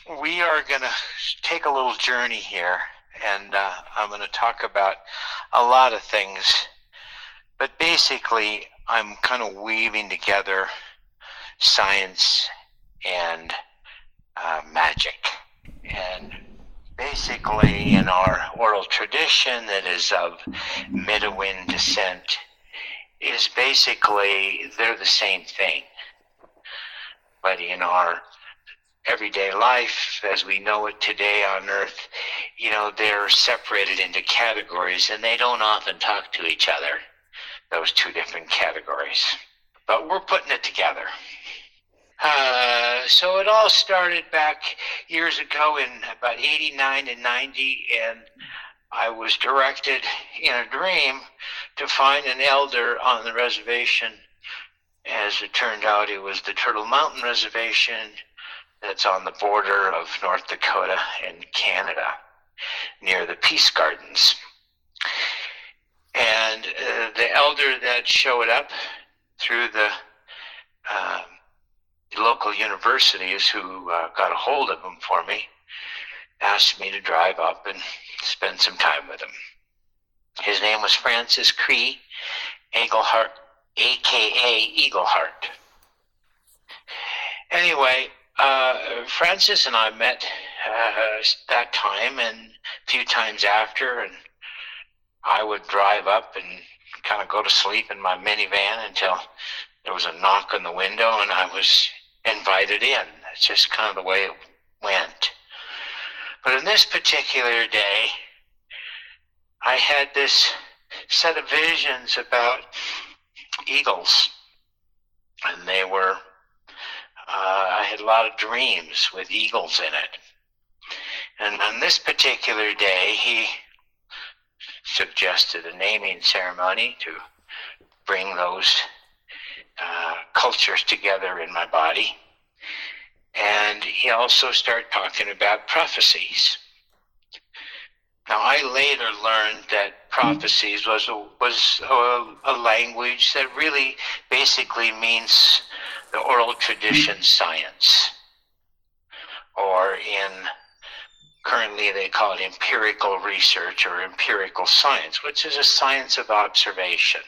we are going to take a little journey here, and I'm going to talk about a lot of things, but basically I'm kind of weaving together science and magic. And basically in our oral tradition that is of Bedouin descent is basically they're the same thing. But in our everyday life, as we know it today on Earth, they're separated into categories, and they don't often talk to each other, those two different categories. But we're putting it together. So it all started back years ago in about 89 and 90, and I was directed in a dream to find an elder on the reservation. As it turned out, it was the Turtle Mountain Reservation that's on the border of North Dakota and Canada, near the Peace Gardens. And the elder that showed up through the local universities who got a hold of him for me asked me to drive up and spend some time with him. His name was Francis Cree Eaglehart, a.k.a. Eagleheart. Anyway, Francis and I met that time and a few times after, and I would drive up and kind of go to sleep in my minivan until there was a knock on the window and I was invited in. That's just kind of the way it went. But in this particular day, I had this set of visions about eagles, and they were I had a lot of dreams with eagles in it. And on this particular day, he suggested a naming ceremony to bring those cultures together in my body. And he also started talking about prophecies. Now, I later learned that prophecies was a language that really basically means the oral tradition science, or currently they call it empirical research or empirical science, which is a science of observation.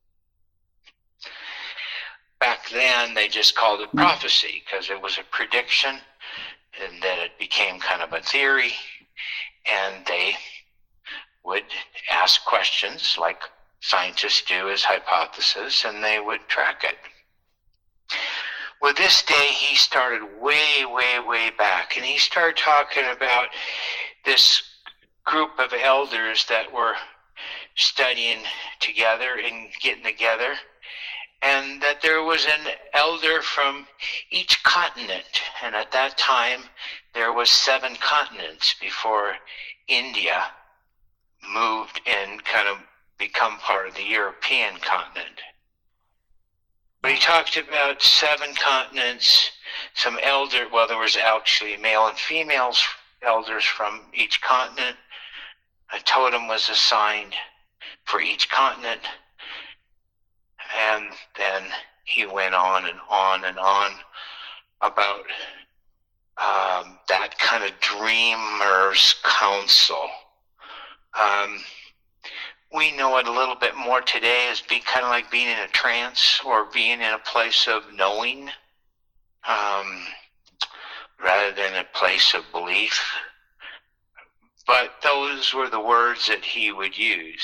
Back then, they just called it prophecy because it was a prediction, and then it became kind of a theory, and they would ask questions like scientists do as hypotheses, and they would track it. Well, this day he started way, way, way back, and he started talking about this group of elders that were studying together and getting together, and that there was an elder from each continent. And at that time, there was 7 continents before India moved and kind of become part of the European continent. But he talked about 7 continents, there was actually male and female elders from each continent. A totem was assigned for each continent. And then he went on and on and on about that kind of dreamer's council. We know it a little bit more today as being kind of like being in a trance or being in a place of knowing, rather than a place of belief. But those were the words that he would use.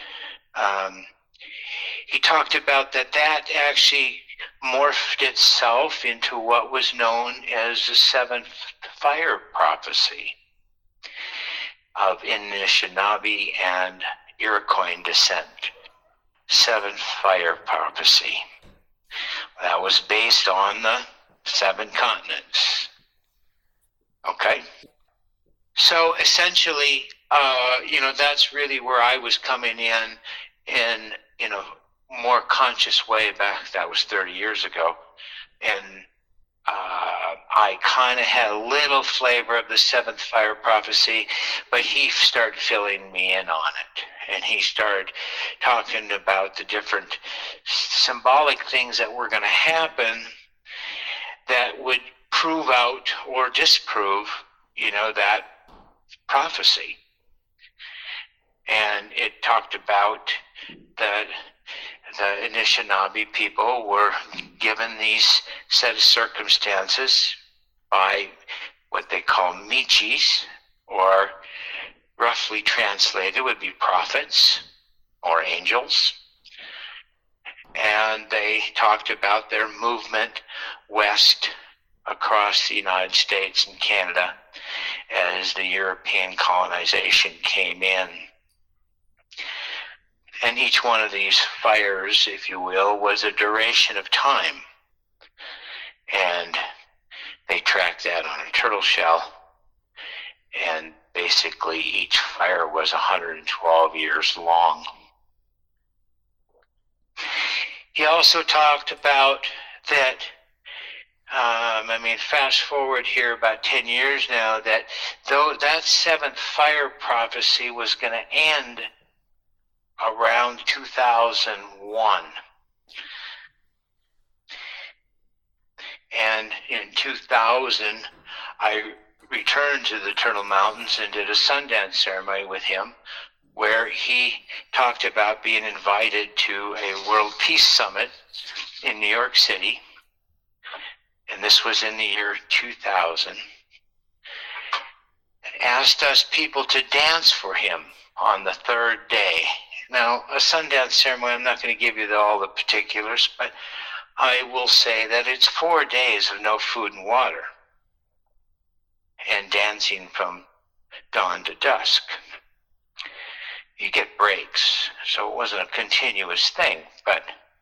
He talked about that actually morphed itself into what was known as the 7th fire prophecy of Anishinaabe and Iroquois descent. 7th fire prophecy. That was based on the 7 continents. Okay? So essentially, that's really where I was coming in a more conscious way back. That was 30 years ago. And I kind of had a little flavor of the 7th fire prophecy, but he started filling me in on it. And he started talking about the different symbolic things that were going to happen that would prove out or disprove, that prophecy. And it talked about that the Anishinaabe people were given these set of circumstances by what they call Michis, or roughly translated would be prophets or angels. And they talked about their movement west across the United States and Canada as the European colonization came in. And each one of these fires, if you will, was a duration of time. And they tracked that on a turtle shell. And basically each fire was 112 years long. He also talked about that, fast forward here about 10 years now, that though that seventh fire prophecy was going to end around 2001. And in 2000, I returned to the Turtle Mountains and did a Sundance ceremony with him, where he talked about being invited to a World Peace Summit in New York City. And this was in the year 2000. And asked us people to dance for him on the third day. Now, a Sundance ceremony, I'm not going to give you all the particulars, but I will say that it's 4 days of no food and water and dancing from dawn to dusk. You get breaks, so it wasn't a continuous thing, but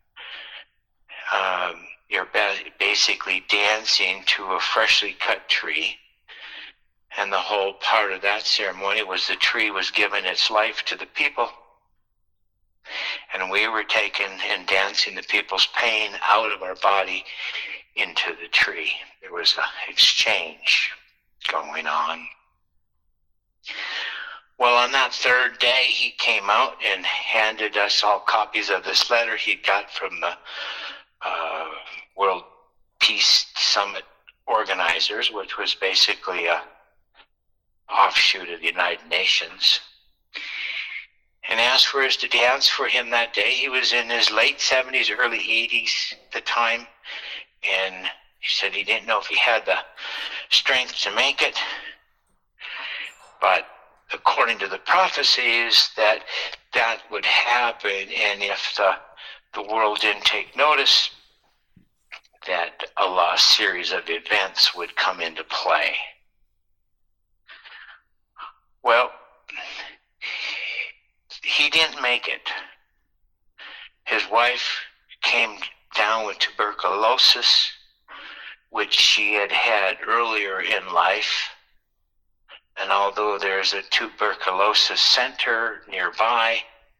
you're basically dancing to a freshly cut tree, and the whole part of that ceremony was the tree was given its life to the people, and we were taking and dancing the people's pain out of our body into the tree. There was an exchange going on. Well, on that third day, he came out and handed us all copies of this letter he got from the World Peace Summit organizers, which was basically a offshoot of the United Nations, and asked for us to dance for him that day. He was in his late 70s, early 80s at the time, and he said he didn't know if he had the strength to make it, but according to the prophecies, that would happen, and if the world didn't take notice, that a lost series of events would come into play. Well, he didn't make it. His wife came down with tuberculosis, which she had had earlier in life. And although there's a tuberculosis center nearby,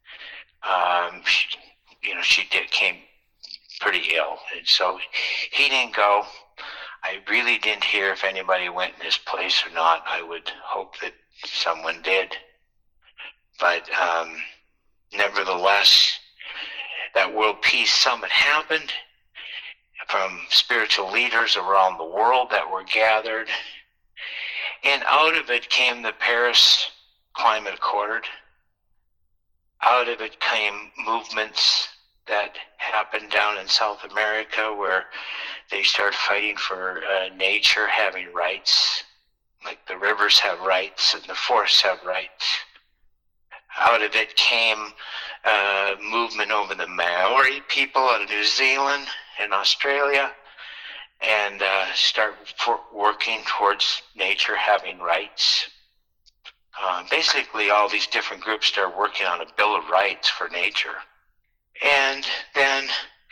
she came pretty ill. And so he didn't go. I really didn't hear if anybody went in his place or not. I would hope that someone did. But nevertheless, that World Peace Summit happened from spiritual leaders around the world that were gathered. And out of it came the Paris Climate Accord. Out of it came movements that happened down in South America, where they started fighting for nature having rights, like the rivers have rights and the forests have rights. Out of it came movement over the Maori people out of New Zealand and Australia, and start working towards nature having rights. Basically, all these different groups started working on a Bill of Rights for nature. And then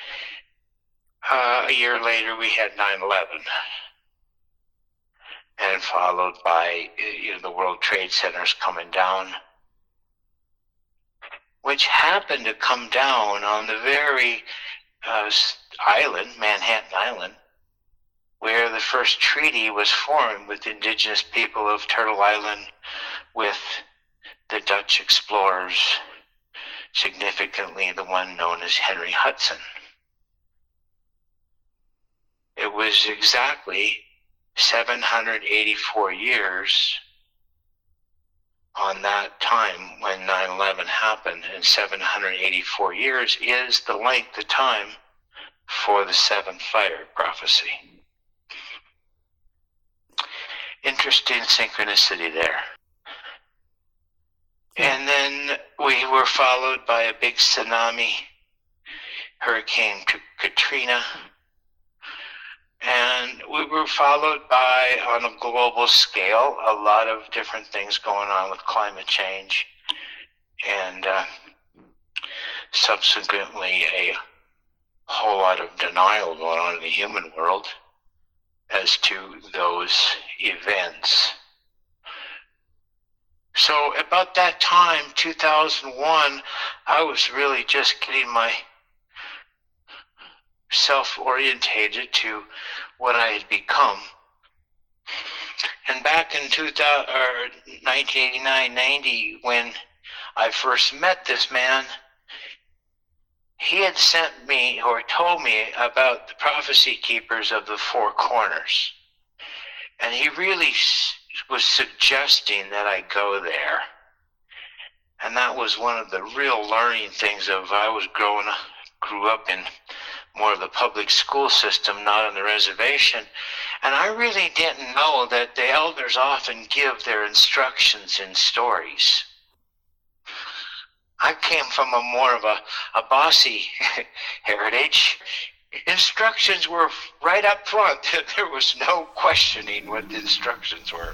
a year later, we had 9/11, and followed by the World Trade Centers coming down, which happened to come down on the very island, Manhattan Island, where the first treaty was formed with the indigenous people of Turtle Island with the Dutch explorers, significantly the one known as Henry Hudson. It was exactly 784 years on that time when 9/11 happened, and 784 years is the length of time for the seventh fire prophecy. Interesting synchronicity there. And then we were followed by a big tsunami, Hurricane Katrina, and we were followed by, on a global scale, a lot of different things going on with climate change, and subsequently a whole lot of denial going on in the human world as to those events. So about that time, 2001, I was really just getting myself orientated to what I had become. And back in 1989-90, when I first met this man, he had sent me or told me about the prophecy keepers of the Four Corners. And he really was suggesting that I go there. And that was one of the real learning things of, I grew up in more of the public school system, not on the reservation. And I really didn't know that the elders often give their instructions in stories. I came from a more of a bossy heritage. Instructions were right up front. There was no questioning what the instructions were.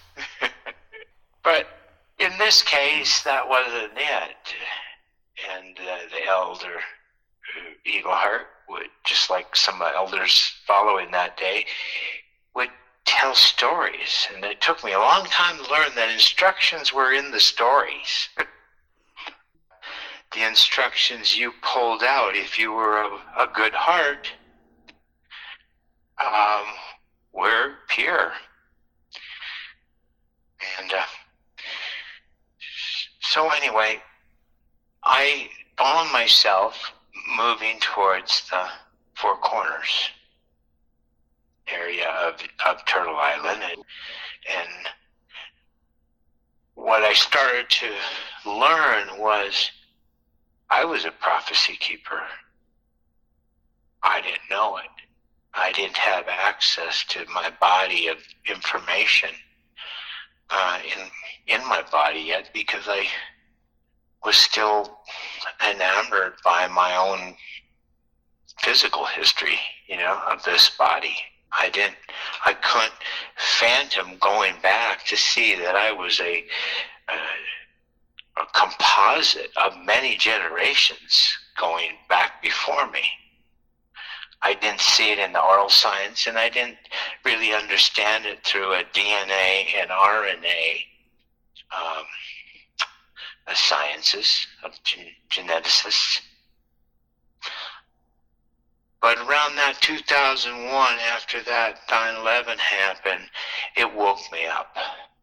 But in this case, that wasn't it. And the elder, Eagleheart, would, just like some elders following that day, would tell stories. And it took me a long time to learn that instructions were in the stories. The instructions you pulled out, if you were a good heart, were pure. And so anyway, I found myself moving towards the Four Corners area of Turtle Island. And what I started to learn was, I was a prophecy keeper. I didn't know it. I didn't have access to my body of information in my body yet, because I was still enamored by my own physical history, of this body. I couldn't phantom going back to see that I was a composite of many generations going back before me. I didn't see it in the oral science, and I didn't really understand it through a DNA and RNA sciences of geneticists. But around that 2001, after that 9/11 happened, it woke me up.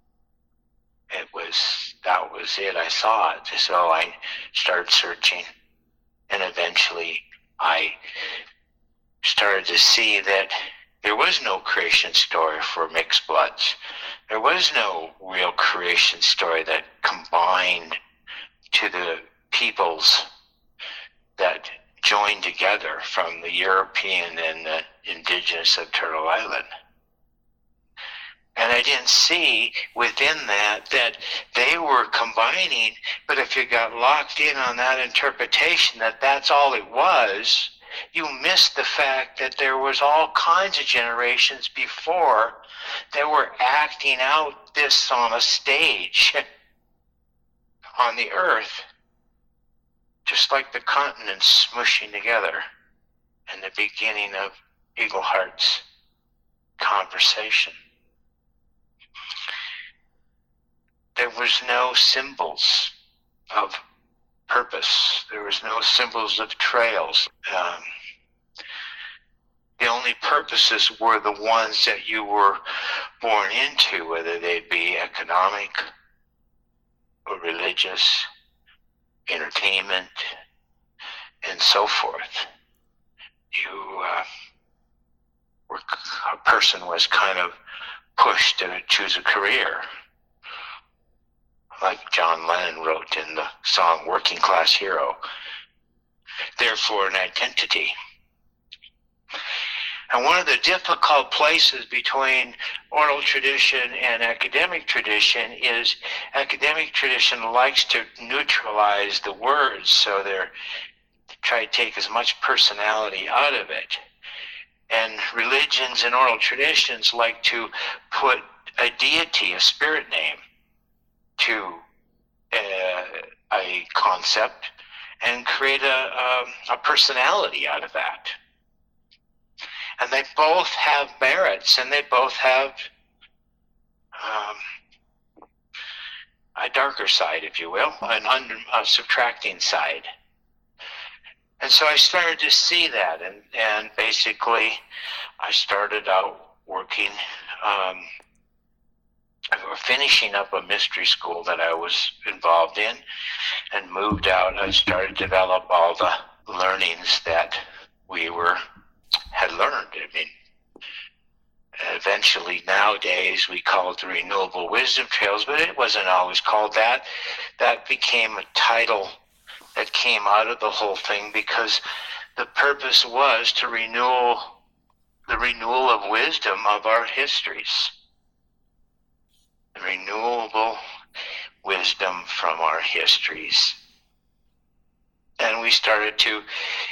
That was it. I saw it. So I started searching, and eventually I started to see that there was no creation story for mixed bloods. There was no real creation story that combined to the peoples that joined together from the European and the indigenous of Turtle Island. And I didn't see within that they were combining, but if you got locked in on that interpretation that that's all it was, you missed the fact that there was all kinds of generations before that were acting out this on a stage on the earth, just like the continents smushing together in the beginning of Eagleheart's conversation. There was no symbols of purpose. There was no symbols of trails. The only purposes were the ones that you were born into, whether they be economic or religious, entertainment, and so forth. A person was kind of push to choose a career, like John Lennon wrote in the song Working Class Hero. Therefore, an identity. And one of the difficult places between oral tradition and academic tradition is academic tradition likes to neutralize the words, so they try to take as much personality out of it. And religions and oral traditions like to put a deity, a spirit name, to a concept and create a personality out of that. And they both have merits, and they both have a darker side, if you will, a subtracting side. And so I started to see that, and basically I started out working, finishing up a mystery school that I was involved in, and moved out. I started to develop all the learnings that we had learned. I mean, eventually nowadays we call it the Renewable Wisdom Trails, but it wasn't always called that. That became a title that came out of the whole thing because the purpose was to renew the renewal of wisdom of our histories. The renewable wisdom from our histories. And we started to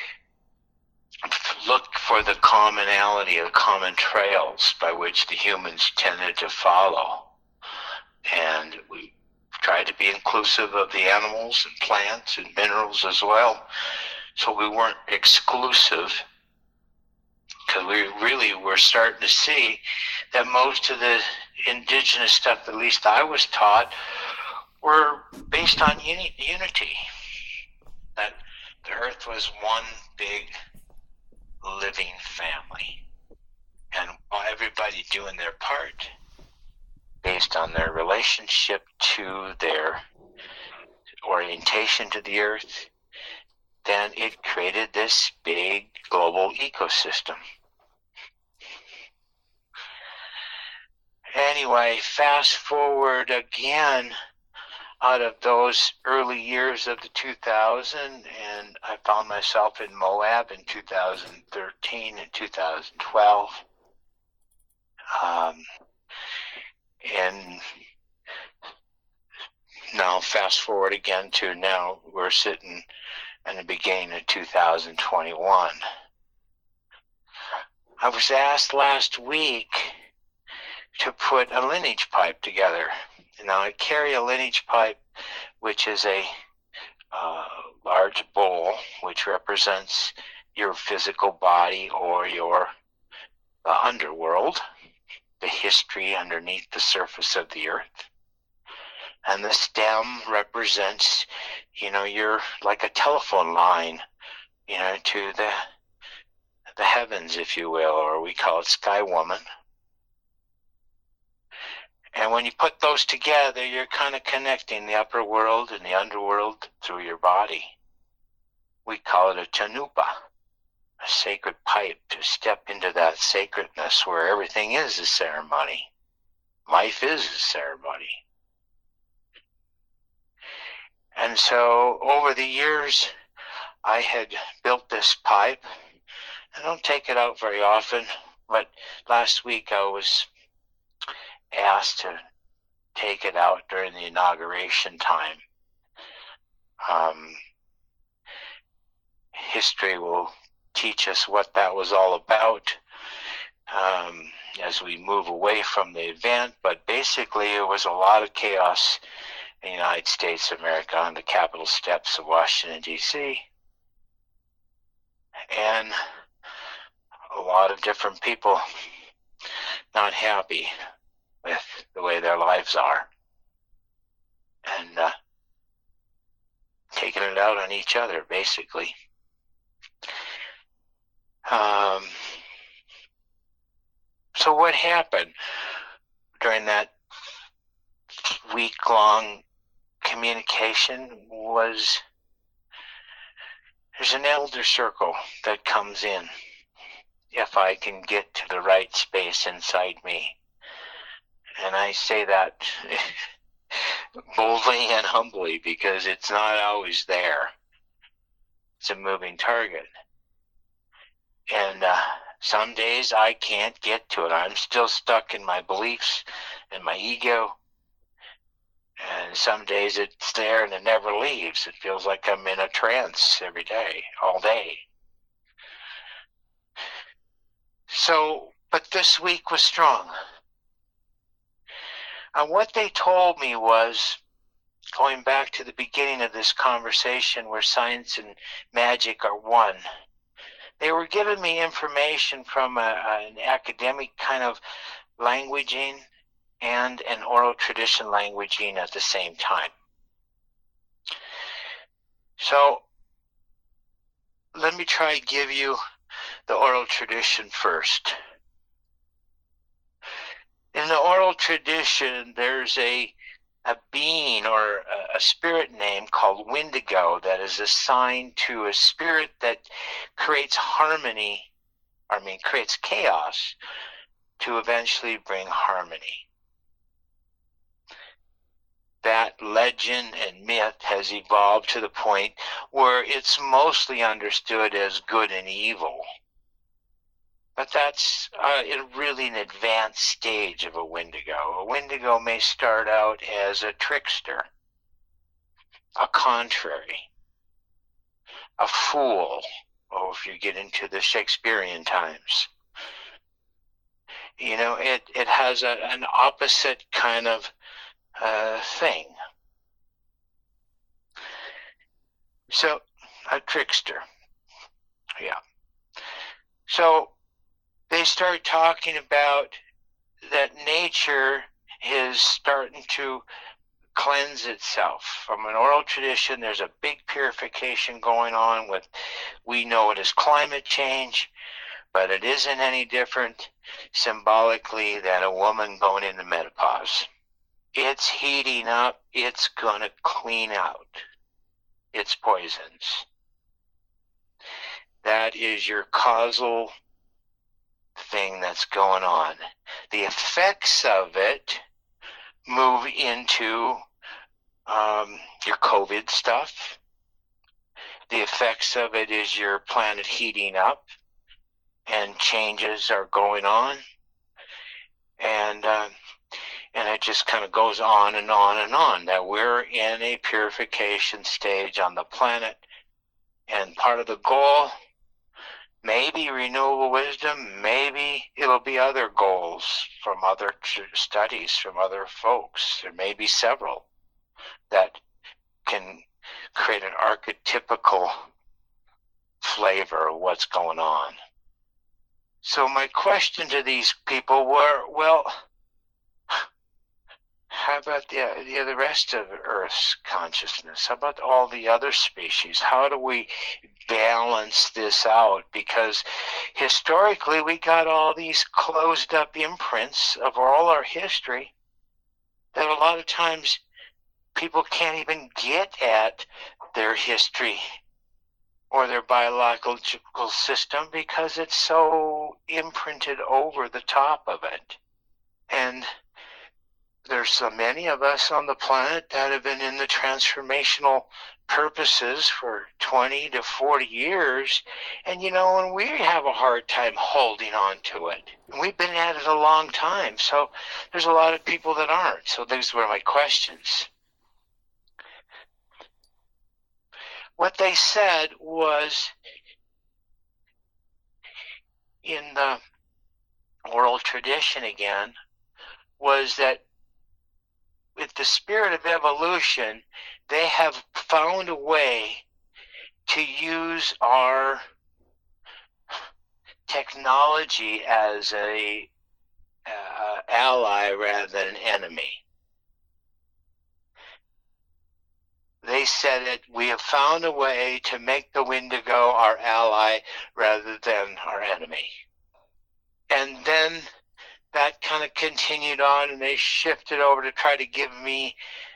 look for the commonality, the common trails by which the humans tended to follow. And we tried to be inclusive of the animals and plants and minerals as well. So we weren't exclusive, because we really were starting to see that most of the indigenous stuff, at least I was taught, were based on unity. That the earth was one big living family, and everybody doing their part based on their relationship to their orientation to the earth, then it created this big global ecosystem. Anyway, fast forward again out of those early years of the 2000, and I found myself in Moab in 2013 and 2012. And now fast forward again to now we're sitting in the beginning of 2021. I was asked last week to put a lineage pipe together. Now I carry a lineage pipe, which is a large bowl, which represents your physical body or your underworld, the history underneath the surface of the earth. And the stem represents, you're like a telephone line, to the heavens, if you will, or we call it Sky Woman. And when you put those together, you're kind of connecting the upper world and the underworld through your body. We call it a tanupa, a sacred pipe, to step into that sacredness where everything is a ceremony. Life is a ceremony. And so over the years, I had built this pipe. I don't take it out very often, but last week I was asked to take it out during the inauguration time. History will teach us what that was all about as we move away from the event, but basically it was a lot of chaos in the United States of America on the Capitol steps of Washington, D.C. And a lot of different people not happy with the way their lives are, and taking it out on each other, basically. So what happened during that week-long communication was there's an elder circle that comes in if I can get to the right space inside me. And I say that boldly and humbly because it's not always there. It's a moving target. And some days I can't get to it. I'm still stuck in my beliefs and my ego. And some days it's there and it never leaves. It feels like I'm in a trance every day, all day. So, but this week was strong. And what they told me was, going back to the beginning of this conversation where science and magic are one, they were giving me information from an academic kind of languaging and an oral tradition languaging at the same time. So let me try to give you the oral tradition first. In the oral tradition, there's a being or a spirit name called Wendigo that is assigned to a spirit that creates harmony, creates chaos to eventually bring harmony. That legend and myth has evolved to the point where it's mostly understood as good and evil. But that's really an advanced stage of a Wendigo. A Wendigo may start out as a trickster, a contrary, a fool, or if you get into the Shakespearean times. It has an opposite kind of thing. So, a trickster. Yeah. So, they start talking about that nature is starting to cleanse itself. From an oral tradition, there's a big purification going on with, we know it as climate change, but it isn't any different symbolically than a woman going into menopause. It's heating up. It's going to clean out its poisons. That is your causal thing that's going on. The effects of it move into your COVID stuff. The effects of it is your planet heating up and changes are going on. And it just kind of goes on and on and on, that we're in a purification stage on the planet. And part of the goal, maybe renewable wisdom, maybe it'll be other goals from other studies, from other folks. There may be several that can create an archetypical flavor of what's going on. So my question to these people were, well, how about the rest of Earth's consciousness? How about all the other species? How do we balance this out? Because historically, we got all these closed up imprints of all our history that a lot of times people can't even get at their history or their biological system because it's so imprinted over the top of it. And there's so many of us on the planet that have been in the transformational purposes for 20 to 40 years, and and we have a hard time holding on to it. We've been at it a long time, so there's a lot of people that aren't. So those were my questions. What they said was, in the oral tradition again, was that with the spirit of evolution, they have found a way to use our technology as a ally rather than an enemy. They said that we have found a way to make the Wendigo our ally rather than our enemy. And then that kind of continued on, and they shifted over to try to give me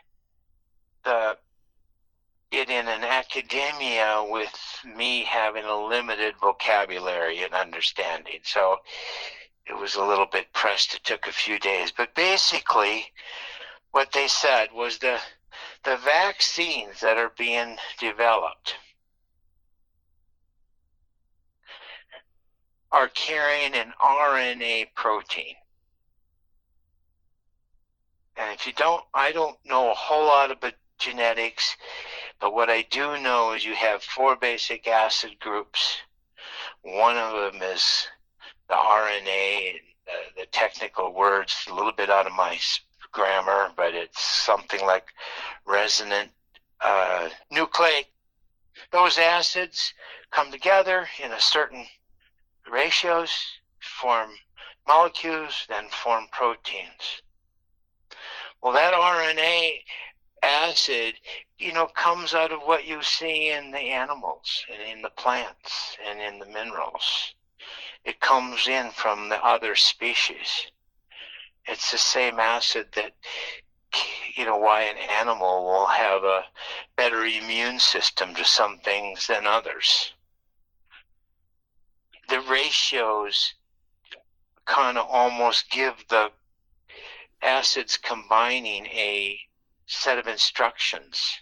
it in an academia with me having a limited vocabulary and understanding. So it was a little bit pressed. It took a few days. But basically, what they said was the vaccines that are being developed are carrying an RNA protein. And if you don't, I don't know a whole lot about genetics, but what I do know is you have 4 basic acid groups. One of them is the RNA, the technical words, a little bit out of my grammar, but it's something like resonant nucleic. Those acids come together in a certain ratios, form molecules, then form proteins. Well, that RNA acid, comes out of what you see in the animals and in the plants and in the minerals. It comes in from the other species. It's the same acid that, why an animal will have a better immune system to some things than others. The ratios kind of almost give the acids combining a set of instructions.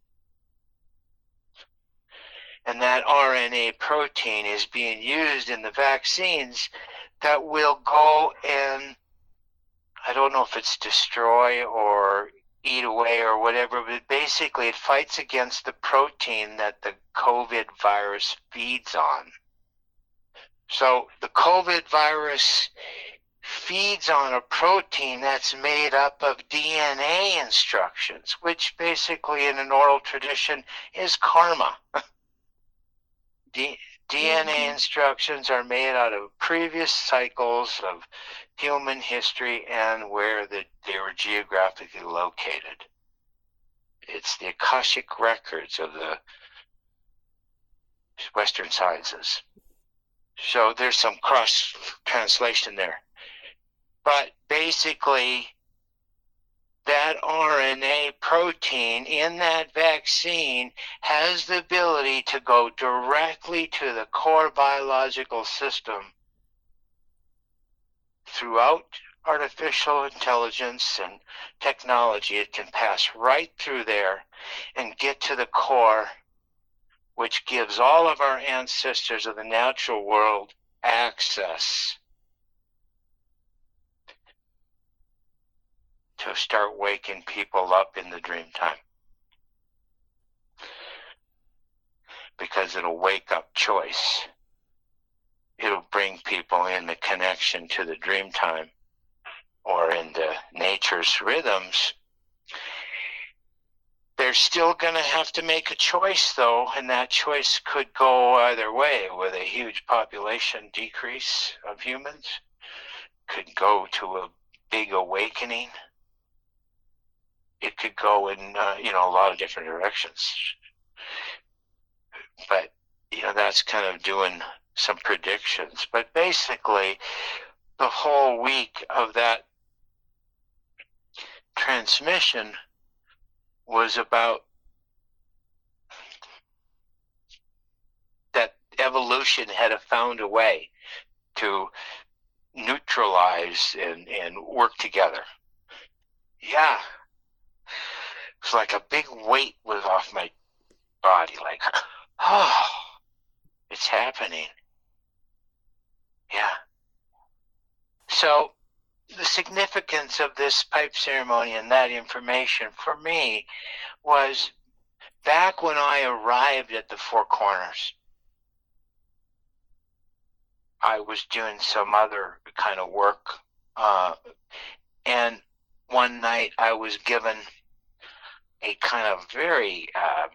And that RNA protein is being used in the vaccines that will go and, I don't know if it's destroy or eat away or whatever, but basically it fights against the protein that the COVID virus feeds on. So the COVID virus feeds on a protein that's made up of DNA instructions, which basically in an oral tradition is karma. DNA instructions are made out of previous cycles of human history and where they were geographically located. It's the Akashic records of the Western sciences. So there's some cross-translation there. But basically, that RNA protein in that vaccine has the ability to go directly to the core biological system throughout artificial intelligence and technology. It can pass right through there and get to the core, which gives all of our ancestors of the natural world access to start waking people up in the dream time. Because it'll wake up choice. It'll bring people in the connection to the dream time or into nature's rhythms. They're still going to have to make a choice, though, and that choice could go either way, with a huge population decrease of humans. Could go to a big awakening. It could go in, a lot of different directions. But, that's kind of doing some predictions. But basically, the whole week of that transmission was about that evolution had found a way to neutralize and work together. Yeah. It's like a big weight was off my body, like, oh, it's happening. Yeah. So the significance of this pipe ceremony and that information for me was back when I arrived at the Four Corners. I was doing some other kind of work, and one night I was given a kind of very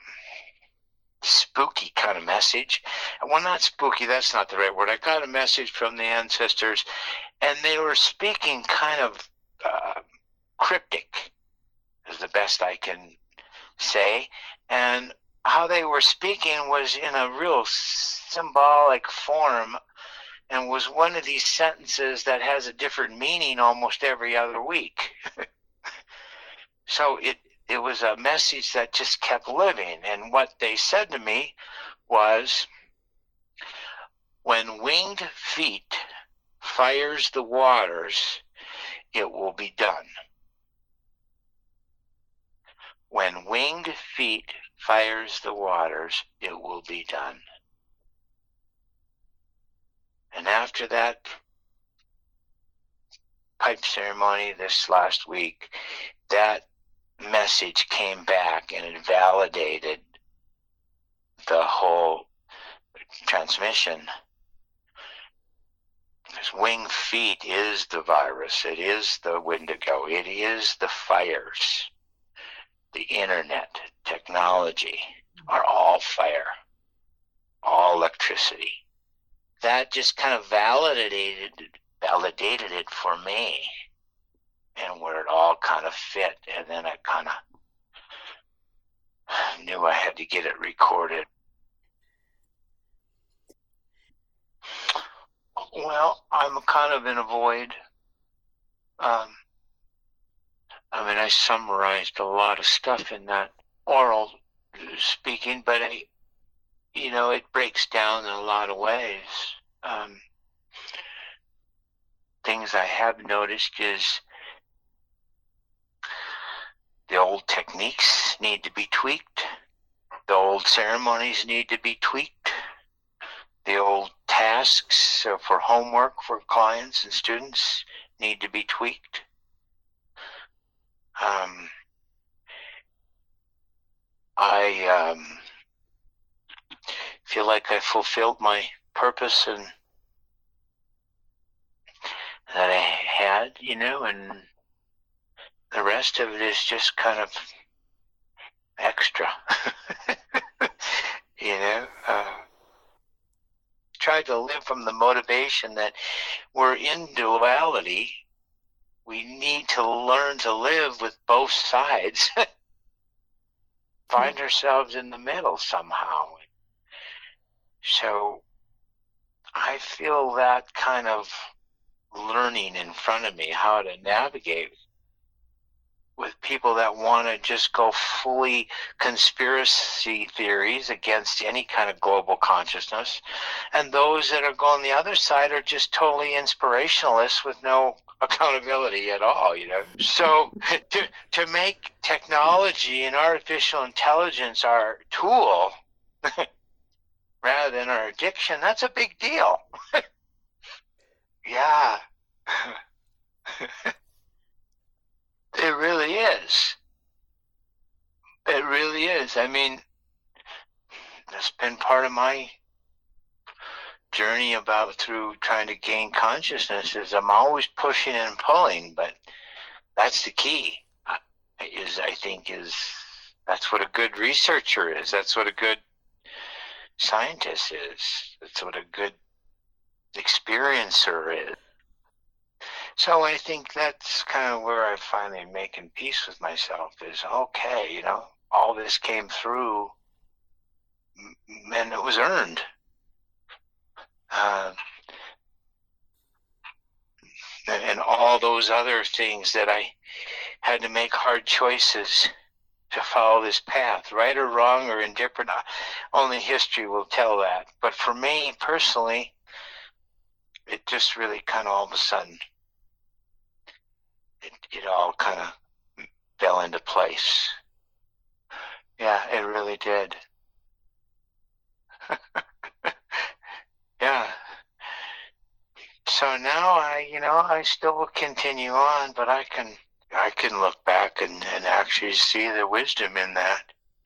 spooky kind of message. Well, not spooky, that's not the right word. I got a message from the ancestors, and they were speaking kind of cryptic, is the best I can say. And how they were speaking was in a real symbolic form, and was one of these sentences that has a different meaning almost every other week. So it was a message that just kept living. And what they said to me was, when winged feet fires the waters, it will be done. When winged feet fires the waters, it will be done. And after that pipe ceremony this last week, that message came back and it validated the whole transmission. Because winged feet is the virus, it is the Wendigo, it is the fires. The internet, technology are all fire, all electricity. That just kind of validated it for me, and where it all kind of fit. And then I kind of knew I had to get it recorded. Well, I'm kind of in a void. I summarized a lot of stuff in that oral speaking, but it breaks down in a lot of ways. Things I have noticed is the old techniques need to be tweaked. The old ceremonies need to be tweaked. The old tasks for homework for clients and students need to be tweaked. I feel like I fulfilled my purpose and that I had, and the rest of it is just kind of extra. Tried to live from the motivation that we're in duality. We need to learn to live with both sides. Find ourselves in the middle somehow. So I feel that kind of learning in front of me, how to navigate with people that want to just go fully conspiracy theories against any kind of global consciousness, and those that are going the other side are just totally inspirationalists with no accountability at all. So to make technology and artificial intelligence our tool rather than our addiction, that's a big deal. Yeah. It really is. It really is. That's been part of my journey through trying to gain consciousness, is I'm always pushing and pulling, but that's the key. That's what a good researcher is. That's what a good scientist is. That's what a good experiencer is. So I think that's kind of where I finally making peace with myself is, okay, all this came through and it was earned. And all those other things that I had to make hard choices to follow this path, right or wrong or indifferent, only history will tell that. But for me personally, it just really kind of all of a sudden, it all kind of fell into place. Yeah, it really did. Yeah. So now I still will continue on, but I can look back and actually see the wisdom in that.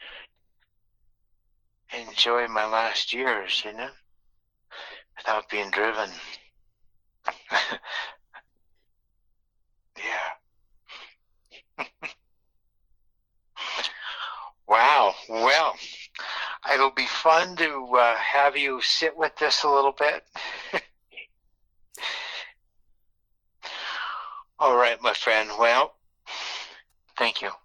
Enjoy my last years, without being driven. Yeah. Wow. Well, it'll be fun to have you sit with this a little bit. All right, my friend. Well, thank you.